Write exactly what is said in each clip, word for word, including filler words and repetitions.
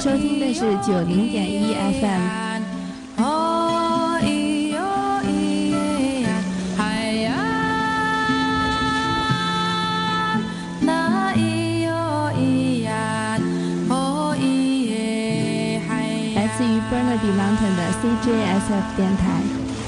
收听的是九零点一 F M。来自于 Burnaby Mountain 的 C J S F 电台。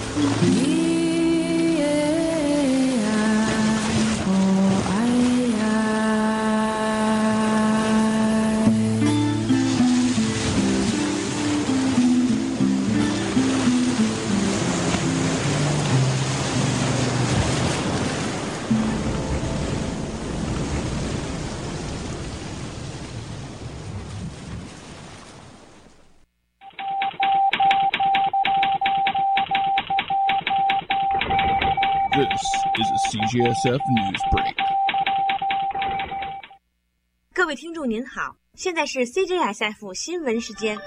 C J S F News Break。 各位听众您好，现在是 C J S F 新闻时间。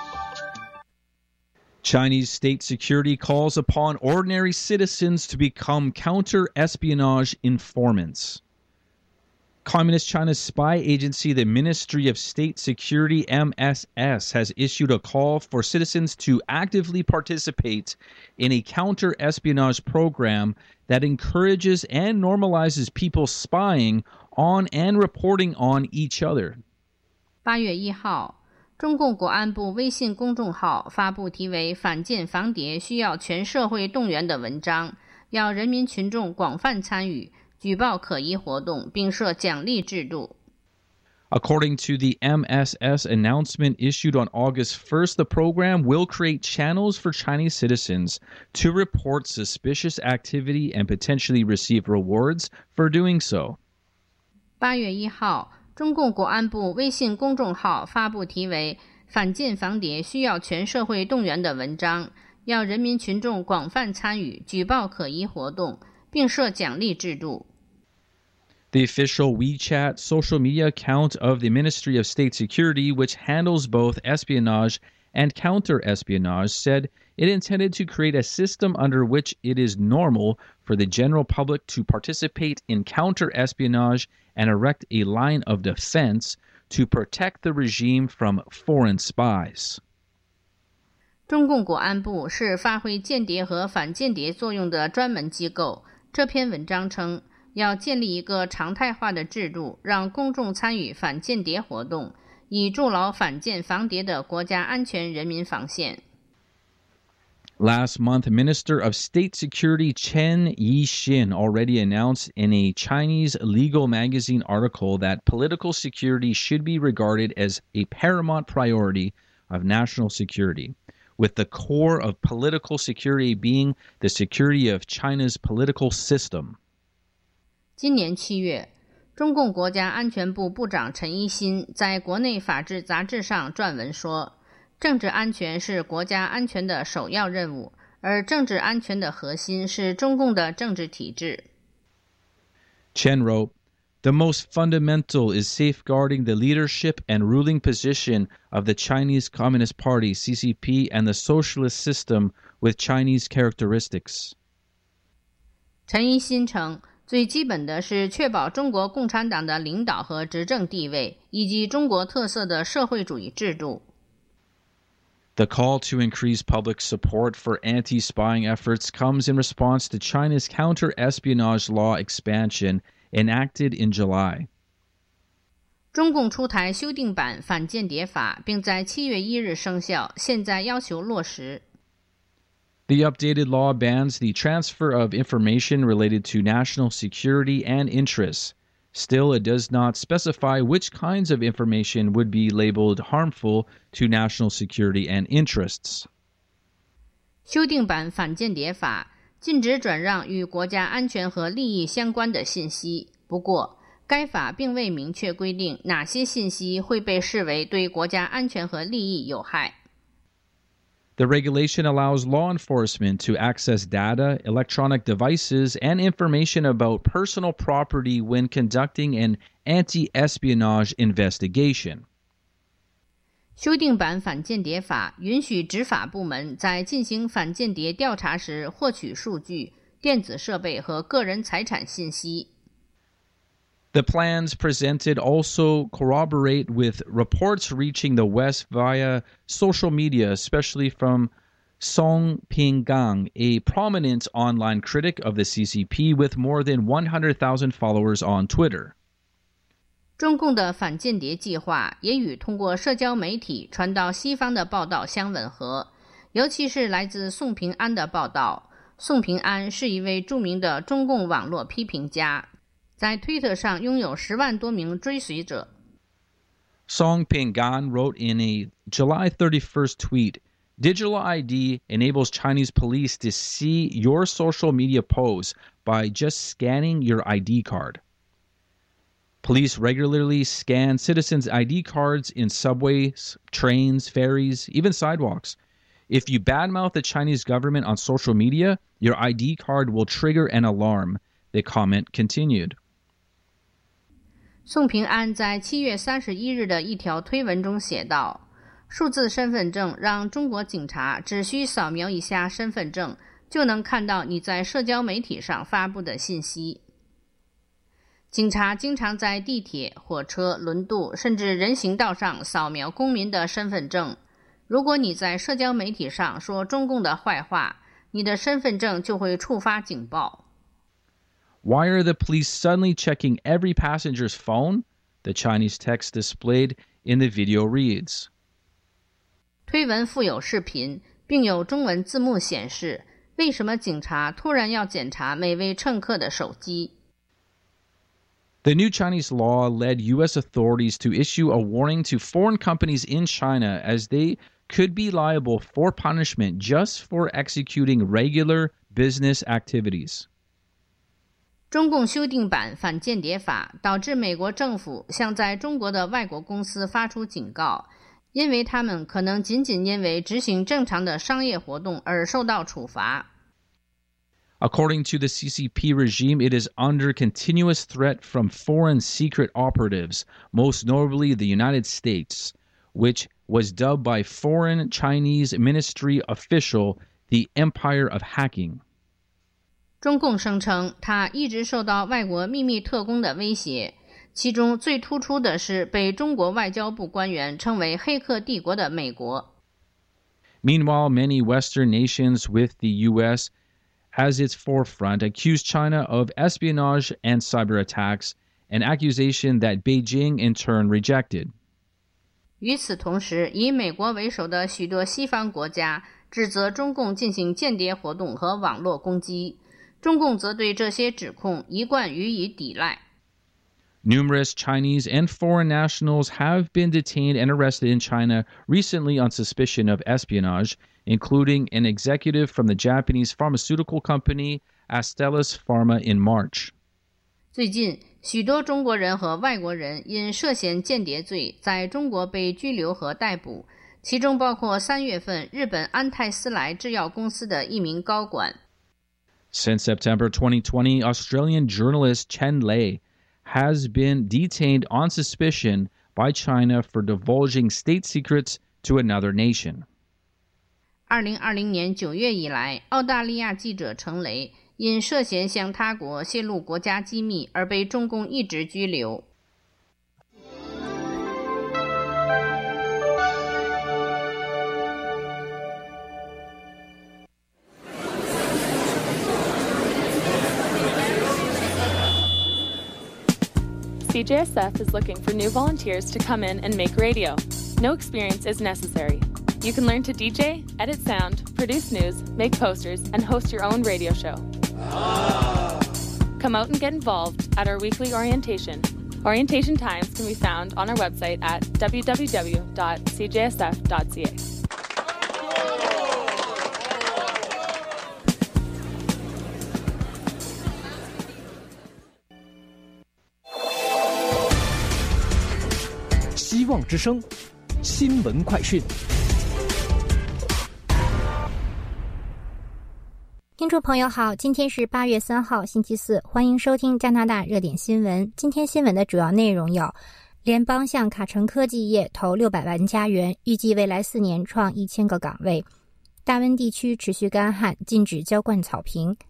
Chinese state security calls upon ordinary citizens to become counter-espionage informants. Communist China's spy agency, the Ministry of State Security, M S S, has issued a call for citizens to actively participate in a counter-espionage program that encourages and normalizes people spying on and reporting on each other. 八月一号，中共国安部微信公众号发布题为"反间防谍需要全社会动员"的文章，要人民群众广泛参与，举报可疑活动，并设奖励制度。 According to the M S S announcement issued on August first, the program will create channels for Chinese citizens to report suspicious activity and potentially receive rewards for doing so. 八月一号，中共国安部微信公众号发布题为"反间防谍需要全社会动员"的文章，要人民群众广泛参与，举报可疑活动，并设奖励制度。 The official WeChat social media account of the Ministry of State Security, which handles both espionage and counter-espionage, said it intended to create a system under which it is normal for the general public to participate in counter-espionage and erect a line of defense to protect the regime from foreign spies. 中共国安部是发挥间谍和反间谍作用的专门机构。这篇文章称，要建立一个常态化的制度，让公众参与反间谍活动，以筑牢反间防谍的国家安全人民防线。 Last month, Minister of State Security Chen Yixin already announced in a Chinese legal magazine article that political security should be regarded as a paramount priority of national security, with the core of political security being the security of China's political system. 今年七月，中共国家安全部部长陈一新在国内法制杂志上撰文说，政治安全是国家安全的首要任务，而政治安全的核心是中共的政治体制。 Chen wrote, "The most fundamental is safeguarding the leadership and ruling position of the Chinese Communist Party, C C P, and the socialist system with Chinese characteristics." 陈一新称，最基本的是确保中国共产党的领导和执政地位，以及中国特色的社会主义制度。 The call to increase public support for anti-spying efforts comes in response to China's counter-espionage law expansion enacted in July. 中共出台修订版反间谍法，并在七月一日生效，现在要求落实。 The updated law bans the transfer of information related to national security and interests. Still, it does not specify which kinds of information would be labeled harmful to national security and interests. 修订版反间谍法禁止转让与国家安全和利益相关的信息，不过，该法并未明确规定哪些信息会被视为对国家安全和利益有害。 The regulation allows law enforcement to access data, electronic devices, and information about personal property when conducting an anti-espionage investigation. 修订版反间谍法允许执法部门在进行反间谍调查时获取数据、电子设备和个人财产信息。 The plans presented also corroborate with reports reaching the West via social media, especially from Song Pinggang, a prominent online critic of the C C P with more than one hundred thousand followers on Twitter. 中共的反间谍计划也与通过社交媒体传到西方的报道相吻合，尤其是来自宋平安的报道。宋平安是一位著名的中共网络批评家，在推特上拥有十万多名追随者。 Song Pinggan wrote in a July thirty-first tweet, Digital I D enables Chinese police to see your social media posts by just scanning your I D card. Police regularly scan citizens' I D cards in subways, trains, ferries, even sidewalks. If you badmouth the Chinese government on social media, your I D card will trigger an alarm, the comment continued. 宋平安在七月三十一日的一条推文中写道，数字身份证让中国警察只需扫描一下身份证，就能看到你在社交媒体上发布的信息。警察经常在地铁、火车、轮渡甚至人行道上扫描公民的身份证。如果你在社交媒体上说中共的坏话，你的身份证就会触发警报。 Why are the police suddenly checking every passenger's phone? The Chinese text displayed in the video reads. 推文附有视频，并有中文字幕显示，为什么警察突然要检查每位乘客的手机。 The new Chinese law led U S authorities to issue a warning to foreign companies in China as they could be liable for punishment just for executing regular business activities. 中共修订版反间谍法导致美国政府向在中国的外国公司发出警告，因为他们可能仅仅因为执行正常的商业活动而受到处罚。 According to the C C P regime, it is under continuous threat from foreign secret operatives, most notably the United States, which was dubbed by foreign Chinese ministry official the Empire of Hacking. 中共声称他一直受到外国秘密特工的威胁，其中最突出的是被中国外交部官员称为黑客帝国的美国。 Meanwhile, many Western nations with the U S as its forefront accused China of espionage and cyber attacks, an accusation that Beijing in turn rejected. 与此同时，以美国为首的许多西方国家指责中共进行间谍活动和网络攻击，中共则对这些指控一贯予以抵赖。 Numerous Chinese and foreign nationals have been detained and arrested in China recently on suspicion of espionage, including an executive from the Japanese pharmaceutical company Astellas Pharma in March. 最近，许多中国人和外国人因涉嫌间谍罪在中国被拘留和逮捕，其中包括三月份日本安泰斯莱制药公司的一名高管。 Since September twenty twenty, Australian journalist Chen Lei has been detained on suspicion by China for divulging state secrets to another nation. 二零二零年九月以来，澳大利亚记者程雷因涉嫌向他国泄露国家机密而被中共一直拘留。 C J S F is looking for new volunteers to come in and make radio. No experience is necessary. You can learn to D J, edit sound, produce news, make posters, and host your own radio show. Ah. Come out and get involved at our weekly orientation. Orientation times can be found on our website at w w w dot c j s f dot c a. 希望之声新闻快讯。 听众朋友好，今天是八月三号星期四，欢迎收听加拿大热点新闻。今天新闻的主要内容有：联邦向卡城科技业投六百万加元，预计未来四年创一千个岗位；大温地区持续干旱，禁止浇灌草坪；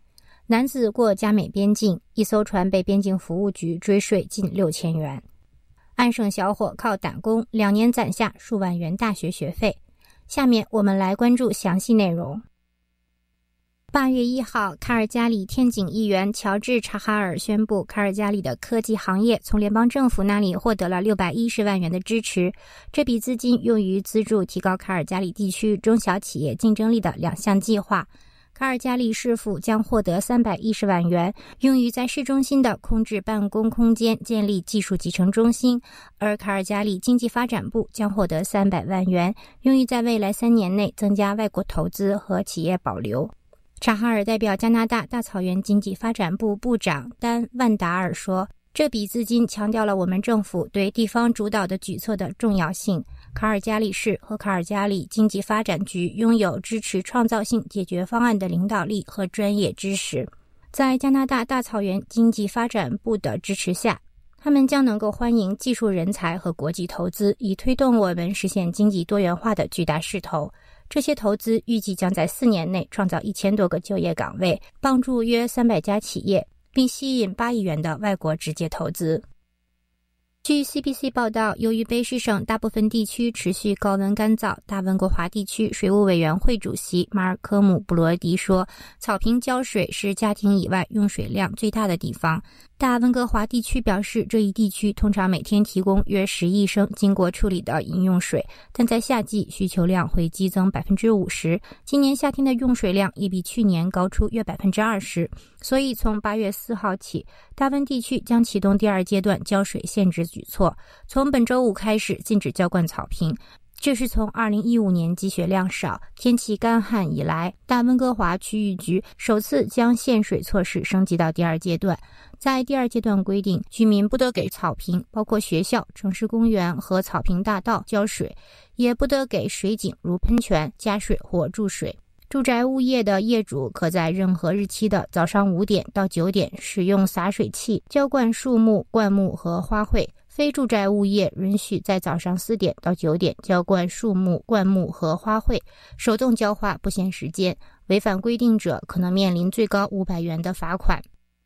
男子过加美边境，一艘船被边境服务局追税近六千元。安省小伙靠打工，两年攒下数万元大学学费。下面我们来关注详细内容。八月一号，卡尔加里天井议员乔治·查哈尔宣布，卡尔加里的科技行业从联邦政府那里获得了六百一十万元的支持。这笔资金用于资助提高卡尔加里地区中小企业竞争力的两项计划。卡尔加里市府将获得三百一十万元，用于在市中心的空置办公空间建立技术集成中心，而卡尔加里经济发展部将获得三百万元，用于在未来三年内增加外国投资和企业保留。查哈尔代表加拿大大草原经济发展部部长丹·万达尔说，这笔资金强调了我们政府对地方主导的举措的重要性。卡尔加里市和卡尔加里经济发展局拥有支持创造性解决方案的领导力和专业知识。在加拿大大草原经济发展部的支持下，他们将能够欢迎技术人才和国际投资，以推动我们实现经济多元化的巨大势头。这些投资预计将在四年内创造一千多个就业岗位，帮助约三百家企业，并吸引八亿元的外国直接投资。据 C B C 报道，由于卑诗省大部分地区持续高温干燥，大温哥华地区水务委员会主席马尔科姆·布罗迪说，草坪浇水是家庭以外用水量最大的地方。大温哥华地区表示，这一地区通常每天提供约十亿升经过处理的饮用水，但在夏季需求量会激增 百分之五十， 今年夏天的用水量也比去年高出约 百分之二十， 所以从八月四号起，大温地区将启动第二阶段浇水限制举措，从本周五开始禁止浇灌草坪。这是从二零一五年积雪量少、天气干旱以来，大温哥华区域局首次将限水措施升级到第二阶段。在第二阶段规定，居民不得给草坪，包括学校、城市公园和草坪大道浇水，也不得给水井如喷泉加水或注水。住宅物业的业主可在任何日期的早上五点到九点使用洒水器浇灌树木、灌木和花卉。非住宅物业允许在早上四点到九点浇灌树木、灌木和花卉，手动浇花不限时间，违反规定者可能面临最高五百元的罚款。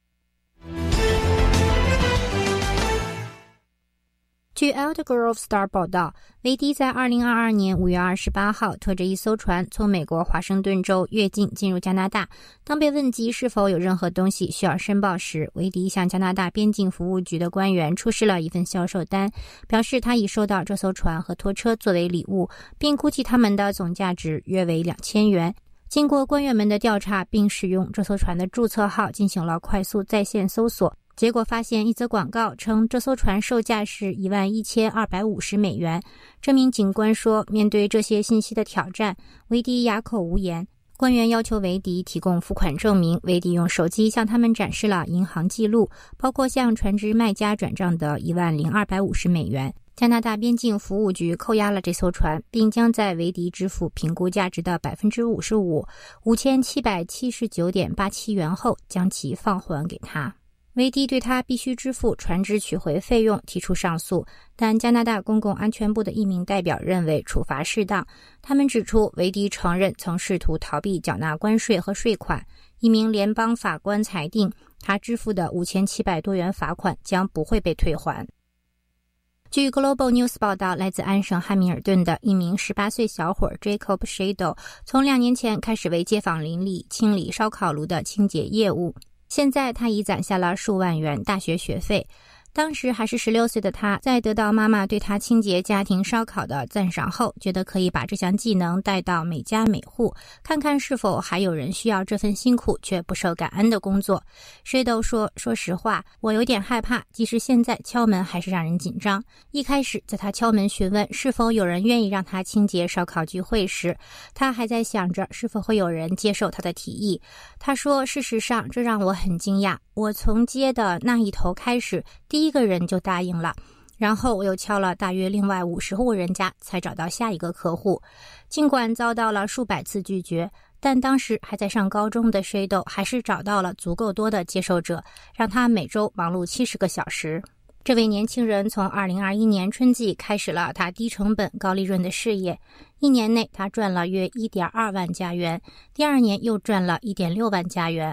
据 Elder Grove Star 报道，维迪在二零二二年五月二十八号拖着一艘船从美国华盛顿州越境进入加拿大。当被问及是否有任何东西需要申报时，维迪向加拿大边境服务局的官员出示了一份销售单，表示他已收到这艘船和拖车作为礼物，并估计他们的总价值约为两千元。经过官员们的调查，并使用这艘船的注册号进行了快速在线搜索，结果发现一则广告称这艘船售价是一万一千二百五十美元。这名警官说，面对这些信息的挑战，维迪哑口无言。官员要求维迪提供付款证明，维迪用手机向他们展示了银行记录，包括向船只卖家转账的一万零二百五十美元。加拿大边境服务局扣押了这艘船，并将在维迪支付评估价值的 百分之五十五 五千七百七十九点八七元后，将其放还给他。维迪对他必须支付船只取回费用提出上诉，但加拿大公共安全部的一名代表认为处罚适当。他们指出，维迪承认曾试图逃避缴纳关税和税款。一名联邦法官裁定，他支付的五千七百多元罚款将不会被退还。据 Global News 报道，来自安省汉密尔顿的一名十八岁小伙 Jacob Shadow 从两年前开始为街坊邻里清理烧烤炉的清洁业务，现在他已攒下了数万元大学学费。当时还是十六岁的他，在得到妈妈对他清洁家庭烧烤的赞赏后，觉得可以把这项技能带到每家每户，看看是否还有人需要这份辛苦却不受感恩的工作。Shadow 说，说实话，我有点害怕，即使现在敲门还是让人紧张。一开始在他敲门询问是否有人愿意让他清洁烧烤聚会时，他还在想着是否会有人接受他的提议。他说，事实上这让我很惊讶，我从街的那一头开始，第一个人就答应了，然后我又敲了大约另外五十户人家，才找到下一个客户。尽管遭到了数百次拒绝，但当时还在上高中的 Shadow 还是找到了足够多的接受者，让他每周忙碌七十个小时。这位年轻人从二零二一年春季开始了他低成本高利润的事业，一年内他赚了约 一点二万加元，第二年又赚了 一点六万加元。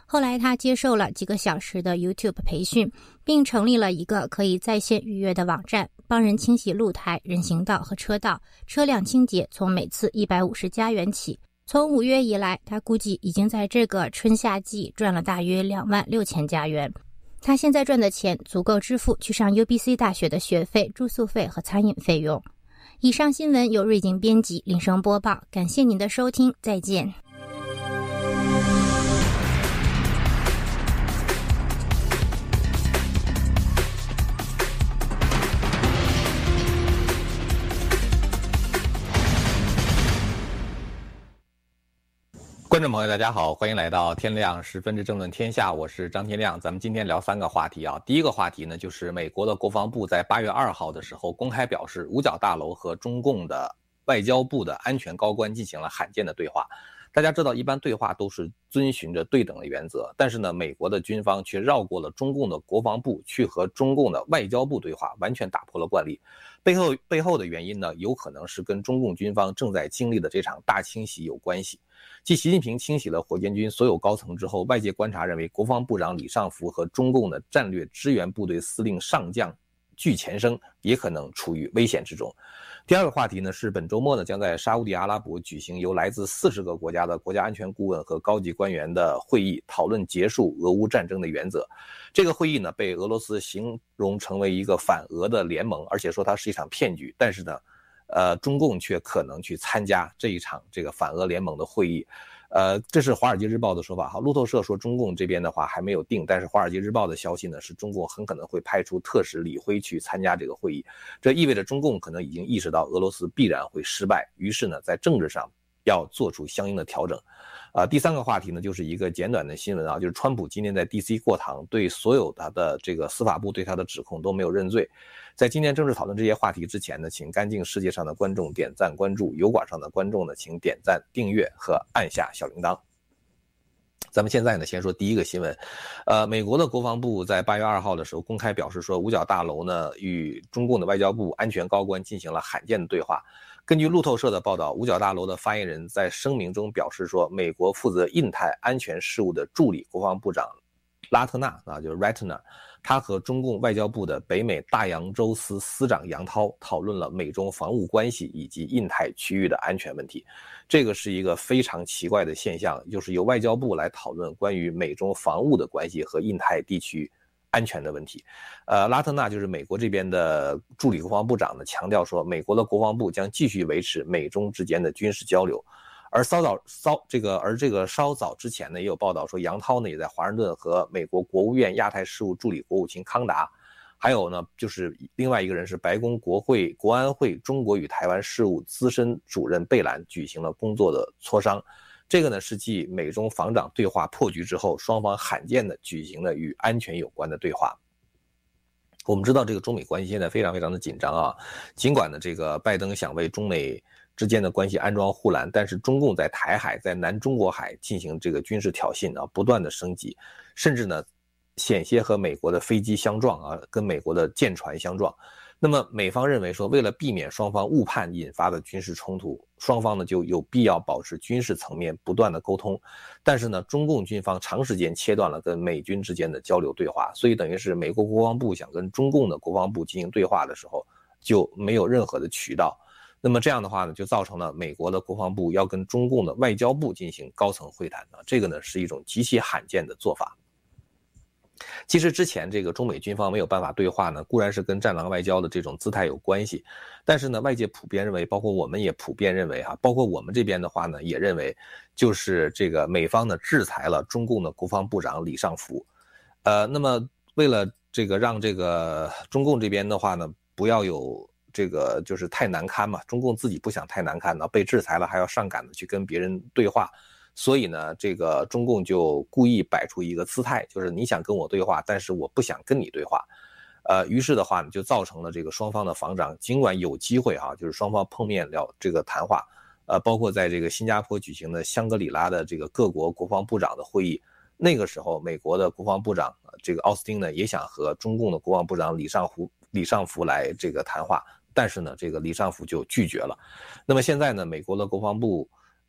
后来他接受了几个小时的 YouTube 培训，并成立了一个可以在线预约的网站，帮人清洗露台、人行道和车道，车辆清洁从每次一百五十加元起。从五月以来，他估计已经在这个春夏季赚了大约两万六千加元。他现在赚的钱足够支付去上 U B C 大学的学费、住宿费和餐饮费用。以上新闻由瑞景编辑，铃声播报，感谢您的收听，再见。 观众朋友大家好，欢迎来到天亮十分之政论天下，我是张天亮。咱们今天聊三个话题啊。第一个话题呢，就是美国的国防部在八月二号的时候公开表示，五角大楼和中共的外交部的安全高官进行了罕见的对话。大家知道，一般对话都是遵循着对等的原则，但是呢，美国的军方却绕过了中共的国防部，去和中共的外交部对话，完全打破了惯例。背后背后的原因呢，有可能是跟中共军方正在经历的这场大清洗有关系。继习近平清洗了火箭军所有高层之后，外界观察认为，国防部长李尚福和中共的战略支援部队司令上将具前生也可能处于危险之中。第二个话题呢，是本周末呢将在沙烏地阿拉伯举行由来自四十个国家的国家安全顾问和高级官员的会议，讨论结束俄乌战争的原则。这个会议呢被俄罗斯形容成为一个反俄的联盟，而且说它是一场骗局，但是呢呃，中共却可能去参加这一场这个反俄联盟的会议。呃，这是《华尔街日报》的说法哈。路透社说中共这边的话还没有定，但是《华尔街日报》的消息呢是中共很可能会派出特使李辉去参加这个会议。这意味着中共可能已经意识到俄罗斯必然会失败，于是呢在政治上要做出相应的调整。呃，第三个话题呢，就是一个简短的新闻啊，就是川普今天在 D C 过堂，对所有他的这个司法部对他的指控都没有认罪。在今天正式讨论这些话题之前呢，请干净世界上的观众点赞关注，油管上的观众呢，请点赞订阅和按下小铃铛。咱们现在呢，先说第一个新闻。呃，美国的国防部在八月二号的时候公开表示说，五角大楼呢与中共的外交部安全高官进行了罕见的对话。根据路透社的报道，五角大楼的发言人在声明中表示说，美国负责印太安全事务的助理国防部长拉特纳啊，就是 Ratner， 他和中共外交部的北美大洋洲司司长杨涛讨论了美中防务关系以及印太区域的安全问题。这个是一个非常奇怪的现象，就是由外交部来讨论关于美中防务的关系和印太地区安全的问题。呃，拉特纳就是美国这边的助理国防部长呢，强调说，美国的国防部将继续维持美中之间的军事交流。而稍早稍这个而这个稍早之前呢，也有报道说，杨涛呢也在华盛顿和美国国务院亚太事务助理国务卿康达，还有呢就是另外一个人是白宫国会国安会中国与台湾事务资深主任贝兰举行了工作的磋商。这个呢是继美中防长对话破局之后，双方罕见的举行了与安全有关的对话。我们知道这个中美关系现在非常非常的紧张啊，尽管呢这个拜登想为中美之间的关系安装护栏，但是中共在台海在南中国海进行这个军事挑衅啊，不断的升级，甚至呢险些和美国的飞机相撞啊，跟美国的舰船相撞。那么美方认为说，为了避免双方误判引发的军事冲突，双方呢就有必要保持军事层面不断的沟通。但是呢，中共军方长时间切断了跟美军之间的交流对话，所以等于是美国国防部想跟中共的国防部进行对话的时候，就没有任何的渠道。那么这样的话呢，就造成了美国的国防部要跟中共的外交部进行高层会谈呢，这个呢是一种极其罕见的做法。其实之前这个中美军方没有办法对话呢，固然是跟战狼外交的这种姿态有关系，但是呢，外界普遍认为，包括我们也普遍认为哈，包括我们这边的话呢，也认为就是这个美方呢制裁了中共的国防部长李尚福。呃，那么为了这个让这个中共这边的话呢，不要有这个就是太难堪嘛，中共自己不想太难堪呢，被制裁了还要上赶的去跟别人对话。所以呢，这个中共就故意摆出一个姿态，就是你想跟我对话，但是我不想跟你对话。呃，于是的话呢，就造成了这个双方的防长，尽管有机会哈、啊，就是双方碰面聊这个谈话，呃，包括在这个新加坡举行的香格里拉的这个各国国防部长的会议，那个时候美国的国防部长这个奥斯汀呢，也想和中共的国防部长李尚福李尚福来这个谈话，但是呢，这个李尚福就拒绝了。那么现在呢，美国的国防部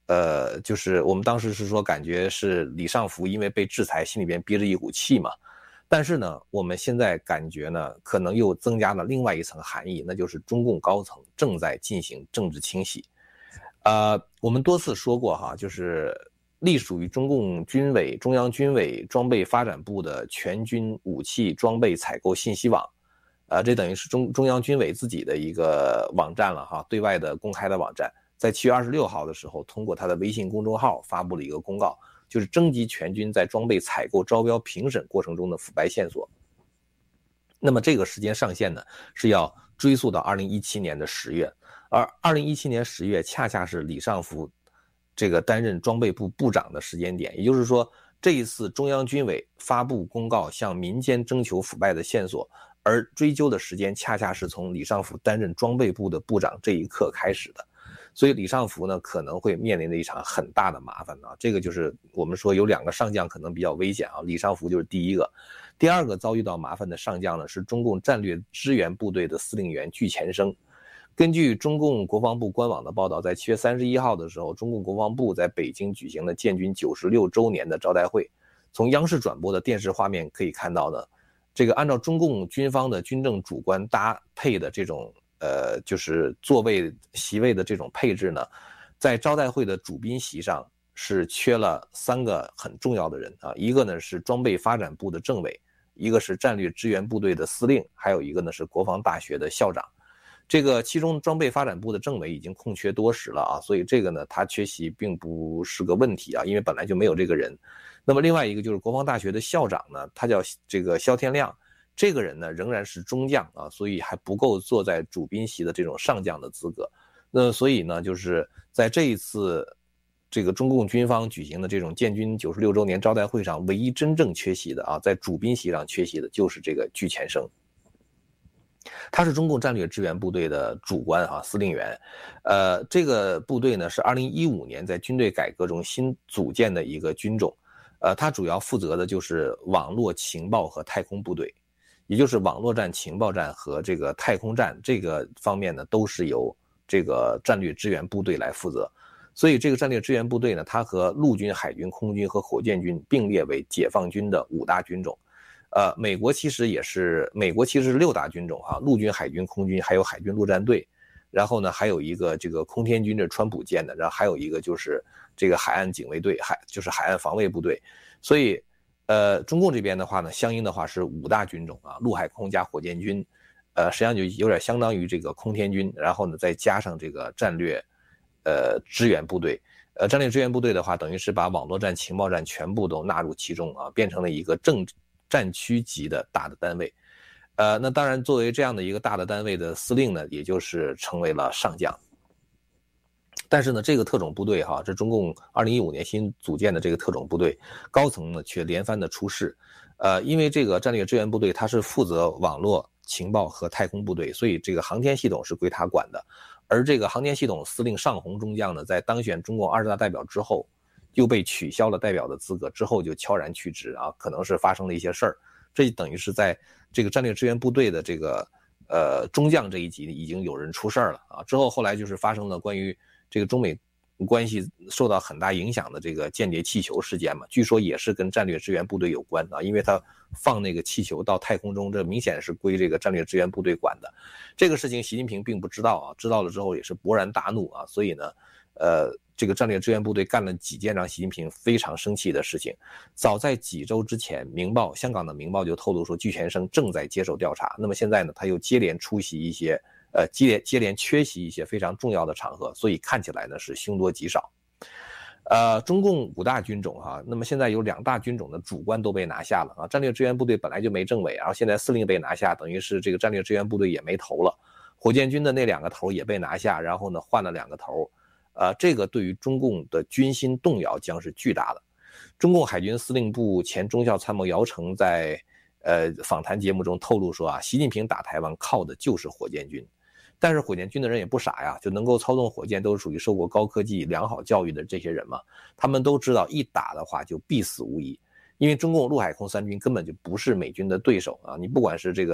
呃，就是我们当时是说感觉是李尚福因为被制裁，心里边憋着一股气嘛。但是呢，我们现在感觉呢，可能又增加了另外一层含义，那就是中共高层正在进行政治清洗。呃，我们多次说过哈，就是隶属于中共军委、中央军委装备发展部的全军武器装备采购信息网，呃，这等于是中中央军委自己的一个网站了哈，对外的公开的网站，在七月二十六号的时候，通过他的微信公众号发布了一个公告。就是征集全军在装备采购、招标、评审过程中的腐败线索。那么这个时间上限呢，是要追溯到二零一七年的十月，而二零一七年十月恰恰是李尚福这个担任装备部部长的时间点，也就是说，这一次中央军委发布公告向民间征求腐败的线索，而追究的时间恰恰是从李尚福担任装备部的部长这一刻开始的。所以李尚福呢可能会面临的一场很大的麻烦啊，这个就是我们说有两个上将可能比较危险啊，李尚福就是第一个。第二个遭遇到麻烦的上将呢是中共战略支援部队的司令员具前生。根据中共国防部官网的报道，在七月三十一号的时候，中共国防部在北京举行了建军九十六周年的招待会。从央视转播的电视画面可以看到呢，这个按照中共军方的军政主官搭配的这种呃，就是座位席位的这种配置呢，在招待会的主宾席上是缺了三个很重要的人啊，一个呢是装备发展部的政委，一个是战略支援部队的司令，还有一个呢是国防大学的校长。这个其中装备发展部的政委已经空缺多时了啊，所以这个呢他缺席并不是个问题啊，因为本来就没有这个人。那么另外一个就是国防大学的校长呢，他叫这个肖天亮。这个人呢仍然是中将啊，所以还不够坐在主宾席的这种上将的资格。那所以呢，就是在这一次这个中共军方举行的这种建军九十六周年招待会上，唯一真正缺席的啊，在主宾席上缺席的就是这个具前生。他是中共战略支援部队的主官啊，司令员。呃，这个部队呢是二零一五年在军队改革中新组建的一个军种。呃，他主要负责的就是网络情报和太空部队。也就是网络战、情报战和这个太空战这个方面呢，都是由这个战略支援部队来负责。所以这个战略支援部队呢，它和陆军、海军、空军和火箭军并列为解放军的五大军种。呃，美国其实也是，美国其实是六大军种哈，陆军、海军、空军，还有海军陆战队。然后呢，还有一个这个空天军，这川普建的，然后还有一个就是这个海岸警卫队，海就是海岸防卫部队。所以。呃，中共这边的话呢，相应的话是五大军种啊，陆海空加火箭军，呃，实际上就有点相当于这个空天军，然后呢再加上这个战略，呃，支援部队，呃，战略支援部队的话，等于是把网络战、情报战全部都纳入其中啊，变成了一个正战区级的大的单位，呃，那当然作为这样的一个大的单位的司令呢，也就是成为了上将。但是呢，这个特种部队哈，这中共二零一五年新组建的这个特种部队高层呢，却连番的出事。呃，因为这个战略支援部队它是负责网络、情报和太空部队，所以这个航天系统是归他管的。而这个航天系统司令尚红中将呢，在当选中共二十大代表之后，又被取消了代表的资格，之后就悄然去职啊，可能是发生了一些事儿。这等于是在这个战略支援部队的这个呃中将这一级已经有人出事儿了啊。之后后来就是发生了关于这个中美关系受到很大影响的这个间谍气球事件嘛，据说也是跟战略支援部队有关啊，因为他放那个气球到太空中，这明显是归这个战略支援部队管的。这个事情习近平并不知道啊，知道了之后也是勃然大怒啊，所以呢，呃，这个战略支援部队干了几件让习近平非常生气的事情。早在几周之前，明报香港的明报就透露说，具前生正在接受调查。那么现在呢，他又接连出席一些。呃，接连接连缺席一些非常重要的场合，所以看起来呢是凶多吉少。呃，中共五大军种哈、啊，那么现在有两大军种的主官都被拿下了啊，战略支援部队本来就没政委，然后现在司令被拿下，等于是这个战略支援部队也没头了。火箭军的那两个头也被拿下，然后呢换了两个头，呃，这个对于中共的军心动摇将是巨大的。中共海军司令部前中校参谋姚成在呃访谈节目中透露说啊，习近平打台湾靠的就是火箭军。但是火箭军的人也不傻呀，就能够操纵火箭都是属于受过高科技良好教育的这些人嘛，他们都知道一打的话就必死无疑，因为中共陆海空三军根本就不是美军的对手啊，你不管是这个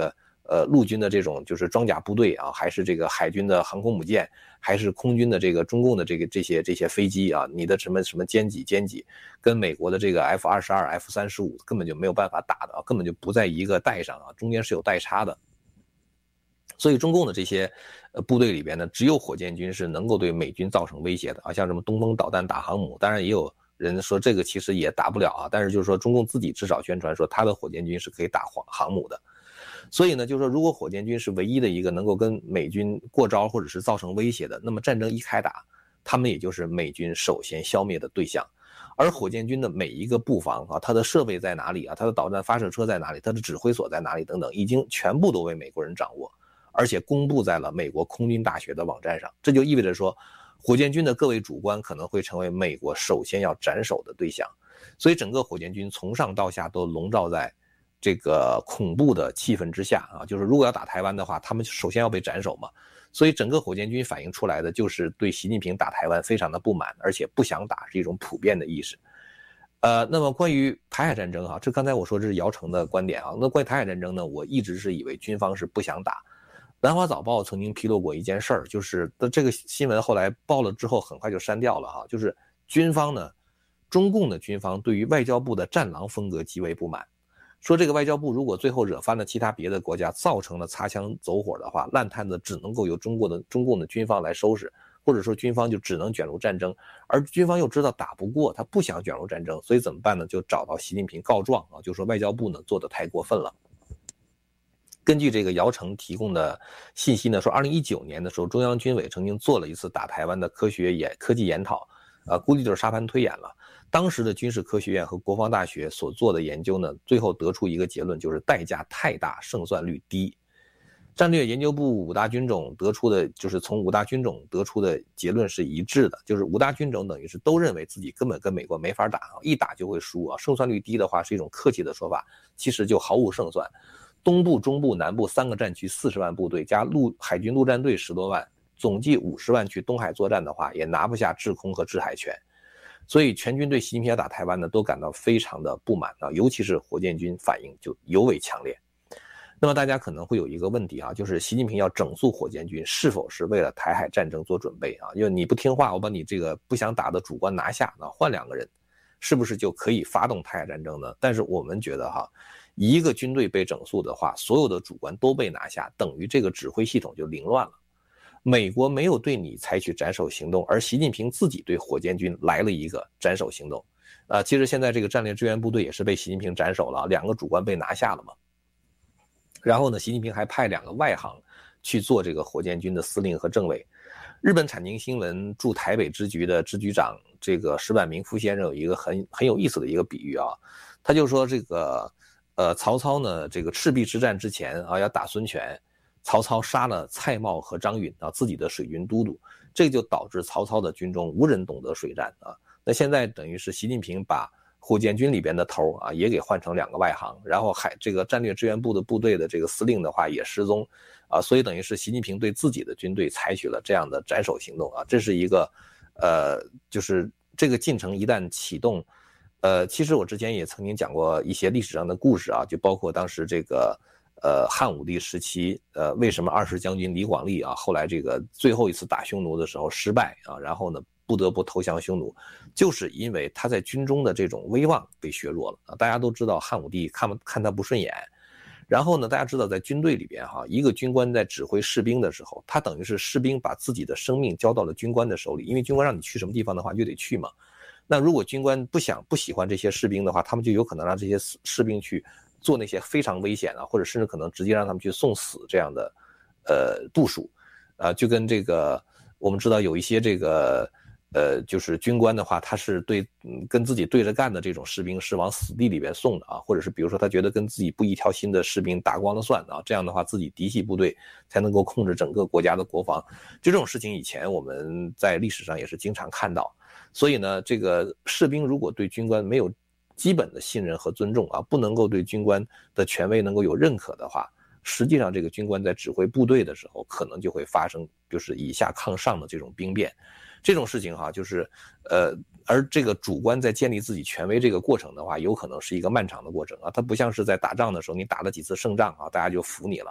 呃陆军的这种就是装甲部队啊，还是这个海军的航空母舰，还是空军的这个中共的这个这些这些飞机啊，你的什么什么歼几歼几，跟美国的这个 F 二十二 F 三十五根本就没有办法打的啊，根本就不在一个带上啊，中间是有代差的。所以中共的这些呃部队里边呢，只有火箭军是能够对美军造成威胁的啊，像什么东风导弹打航母，当然也有人说这个其实也打不了啊，但是就是说中共自己至少宣传说他的火箭军是可以打航航母的。所以呢，就是说如果火箭军是唯一的一个能够跟美军过招或者是造成威胁的，那么战争一开打，他们也就是美军首先消灭的对象。而火箭军的每一个布防啊，它的设备在哪里啊，它的导弹发射车在哪里，它的指挥所在哪里等等，已经全部都为美国人掌握，而且公布在了美国空军大学的网站上。这就意味着说，火箭军的各位主官可能会成为美国首先要斩首的对象。所以整个火箭军从上到下都笼罩在这个恐怖的气氛之下啊，就是如果要打台湾的话，他们首先要被斩首嘛。所以整个火箭军反映出来的就是对习近平打台湾非常的不满，而且不想打是一种普遍的意识。呃，那么关于台海战争啊，这刚才我说这是姚晨的观点啊。那关于台海战争呢，我一直是以为军方是不想打。南华早报曾经披露过一件事儿，就是这个新闻后来报了之后很快就删掉了哈，就是军方呢，中共的军方对于外交部的战狼风格极为不满。说这个外交部如果最后惹翻了其他别的国家，造成了擦枪走火的话，烂摊子只能够由中国的中共的军方来收拾，或者说军方就只能卷入战争，而军方又知道打不过，他不想卷入战争，所以怎么办呢？就找到习近平告状啊，就说外交部呢做得太过分了。根据这个姚晨提供的信息呢，说二零一九年的时候，中央军委曾经做了一次打台湾的科学研科技研讨，呃，估计就是沙盘推演了。当时的军事科学院和国防大学所做的研究呢，最后得出一个结论，就是代价太大，胜算率低。战略研究部五大军种得出的，就是从五大军种得出的结论是一致的，就是五大军种等于是都认为自己根本跟美国没法打，一打就会输啊。胜算率低的话是一种客气的说法，其实就毫无胜算。东部、中部、南部三个战区四十万部队加陆海军陆战队十多万，总计五十万去东海作战的话，也拿不下制空和制海权。所以全军对习近平要打台湾呢，都感到非常的不满啊，尤其是火箭军反应就尤为强烈。那么大家可能会有一个问题啊，就是习近平要整肃火箭军，是否是为了台海战争做准备啊？因为你不听话，我把你这个不想打的主官拿下，那换两个人，是不是就可以发动台海战争呢？但是我们觉得哈，一个军队被整肃的话，所有的主官都被拿下，等于这个指挥系统就凌乱了。美国没有对你采取斩首行动，而习近平自己对火箭军来了一个斩首行动。呃，其实现在这个战略支援部队也是被习近平斩首了，两个主官被拿下了嘛。然后呢，习近平还派两个外行去做这个火箭军的司令和政委。日本产经新闻驻台北支局的支局长这个石坂明夫先生有一个很很有意思的一个比喻啊，他就说这个呃曹操呢，这个赤壁之战之前啊要打孙权。曹操杀了蔡瑁和张允啊，自己的水军都督，这就导致曹操的军中无人懂得水战啊。那现在等于是习近平把火箭军里边的头啊也给换成两个外行，然后还这个战略支援部的部队的这个司令的话也失踪啊，所以等于是习近平对自己的军队采取了这样的斩首行动啊。这是一个呃，就是这个进程一旦启动，呃，其实我之前也曾经讲过一些历史上的故事啊，就包括当时这个。呃，汉武帝时期，呃，为什么二十将军李广利啊，后来这个最后一次打匈奴的时候失败啊，然后呢不得不投降匈奴，就是因为他在军中的这种威望被削弱了啊。大家都知道汉武帝看看他不顺眼，然后呢，大家知道在军队里边哈，一个军官在指挥士兵的时候，他等于是士兵把自己的生命交到了军官的手里，因为军官让你去什么地方的话，就得去嘛。那如果军官不想不喜欢这些士兵的话，他们就有可能让这些士兵去。做那些非常危险啊，或者甚至可能直接让他们去送死这样的，呃部署，啊，就跟这个我们知道有一些这个呃就是军官的话，他是对嗯跟自己对着干的这种士兵是往死地里边送的啊，或者是比如说他觉得跟自己不一条心的士兵打光了算啊，这样的话自己嫡系部队才能够控制整个国家的国防，就这种事情以前我们在历史上也是经常看到，所以呢，这个士兵如果对军官没有基本的信任和尊重啊，不能够对军官的权威能够有认可的话，实际上这个军官在指挥部队的时候，可能就会发生就是以下抗上的这种兵变，这种事情哈，就是呃，而这个主官在建立自己权威这个过程的话，有可能是一个漫长的过程啊，它不像是在打仗的时候，你打了几次胜仗啊，大家就服你了。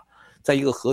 在一个核